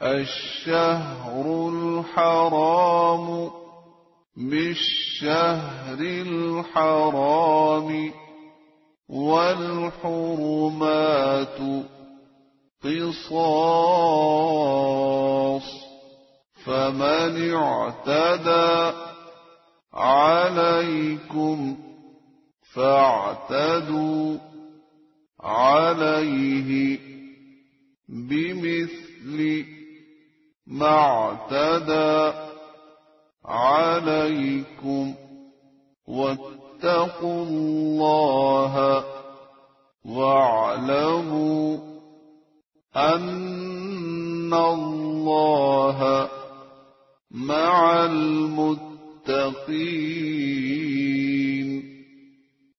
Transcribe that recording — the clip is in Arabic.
الشهر الحرام بالشهر الحرام والحرمات قصاص فمن اعتدى عليكم فاعتدوا عليه بمثل ما اعتدى عليكم واتقوا الله واعلموا أن الله مع المتقين.